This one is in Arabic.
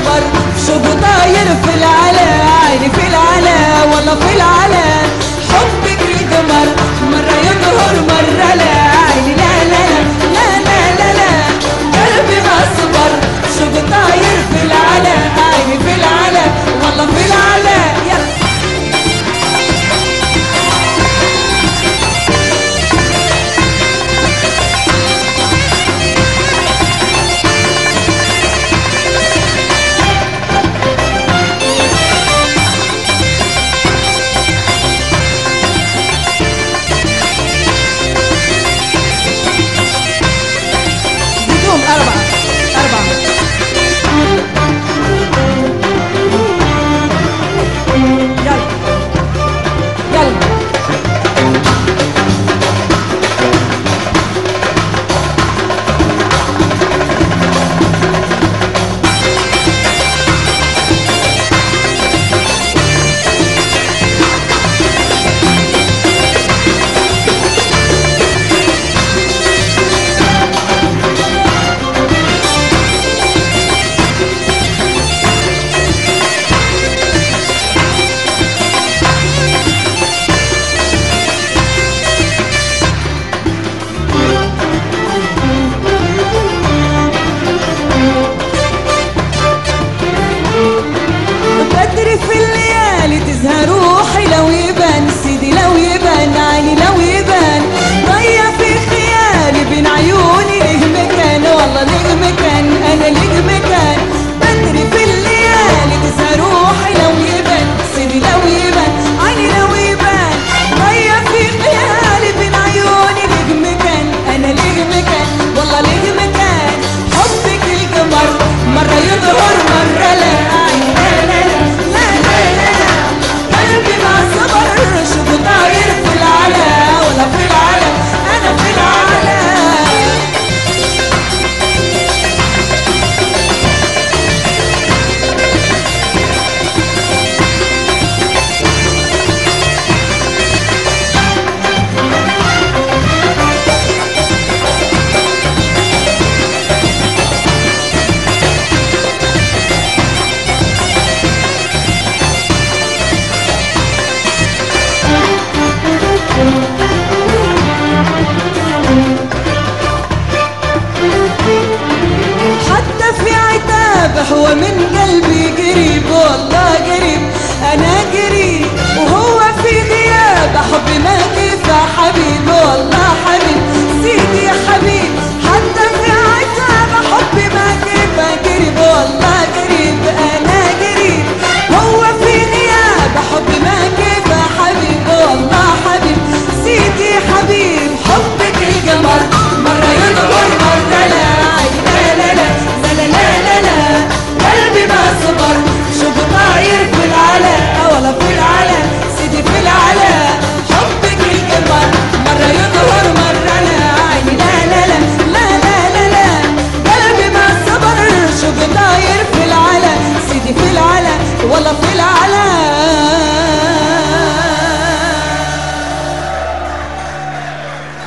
صبر شوق طاير في العلا، عيني في العلا والله في العلا، حبك القمر مرة يظهر مرة لا، عيني لا لا لا لا لا لا، قلبي ما صبر شوق طاير في العلا، عيني في العلا والله في العلا. يلا هو من قلبي قريب والله قريب، أنا قريب وهو في غياب، حبي ما كيف حبيب والله حبيب سيدي يا حبيب، حتى في عتاب حبي ما كيف قريب والله قريب، أنا قريب هو في غياب، حبي ما كيف حبيب والله حبيب سيدي يا حبيب، حبك القمر مرة يظهر مرة لا، لا لا لا لا لا لا لا، قلبي ما صبر شوق طاير في العلا ولا في العلا سيدي في العلا، حبك القمر مرة يظهر مرة لا، عيني لا لا لا لا لا لا لا، قلبي ما صبر شوق طاير في العلا سيدي في العلا والله في العلا.